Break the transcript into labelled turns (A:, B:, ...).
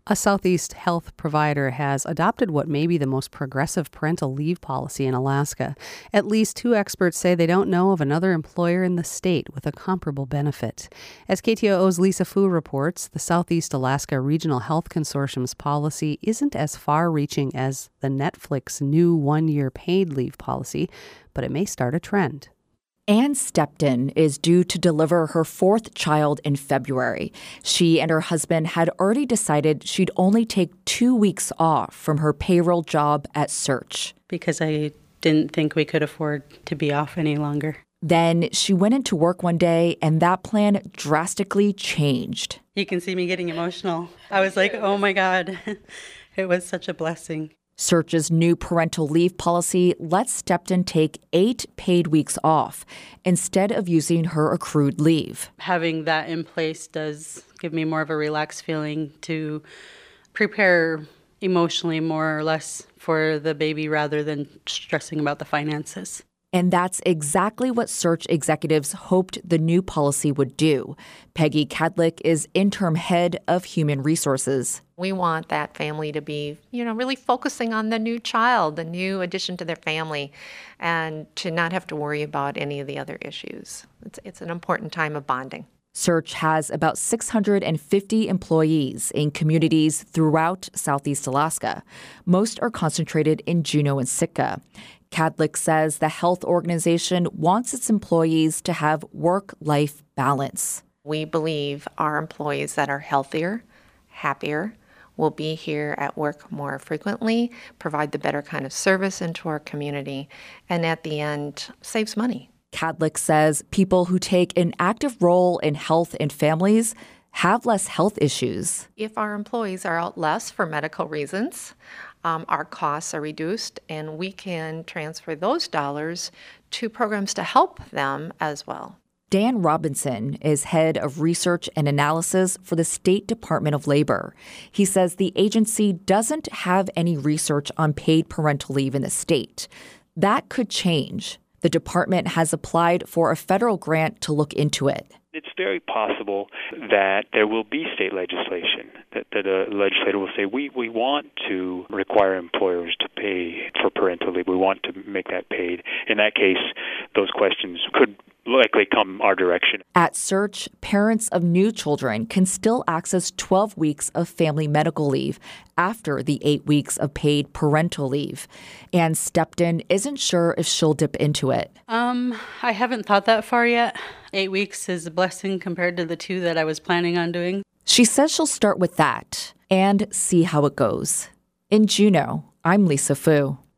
A: A Southeast health provider has adopted what may be the most progressive parental leave policy in Alaska. At least 2 experts say they don't know of another employer in the state with a comparable benefit. As KTOO's Lisa Fu reports, the Southeast Alaska Regional Health Consortium's policy isn't as far-reaching as the Netflix new 1-year paid leave policy, but it may start a trend.
B: Ann Stepton is due to deliver her 4th child in February. She and her husband had already decided she'd only take 2 weeks off from her payroll job at Search.
C: Because I didn't think we could afford to be off any longer.
B: Then she went into work one day and that plan drastically changed.
C: You can see me getting emotional. I was like, oh my God, it was such a blessing.
B: Search's new parental leave policy lets Stepton take 8 paid weeks off instead of using her accrued leave.
C: Having that in place does give me more of a relaxed feeling to prepare emotionally more or less for the baby rather than stressing about the finances.
B: And that's exactly what Search executives hoped the new policy would do. Peggy Kadlik is interim head of human resources.
D: We want that family to be, really focusing on the new child, the new addition to their family, and to not have to worry about any of the other issues. It's an important time of bonding.
B: Search has about 650 employees in communities throughout Southeast Alaska. Most are concentrated in Juneau and Sitka. Kadlik says the health organization wants its employees to have work-life balance.
D: We believe our employees that are healthier, happier, will be here at work more frequently, provide the better kind of service into our community, and at the end, saves money.
B: Kadlik says people who take an active role in health and families have less health issues.
D: If our employees are out less for medical reasons, our costs are reduced, and we can transfer those dollars to programs to help them as well.
B: Dan Robinson is head of research and analysis for the State Department of Labor. He says the agency doesn't have any research on paid parental leave in the state. That could change. The department has applied for a federal grant to look into it.
E: It's very possible that there will be state legislation, that a legislator will say, we want to require employers to pay for parental leave. We want to make that paid. In that case, those questions could likely come our direction.
B: At Search, parents of new children can still access 12 weeks of family medical leave after the 8 weeks of paid parental leave. Ann Stepton isn't sure if she'll dip into it.
C: I haven't thought that far yet. 8 weeks is a blessing compared to the 2 that I was planning on doing.
B: She says she'll start with that and see how it goes. In Juneau, I'm Lisa Fu.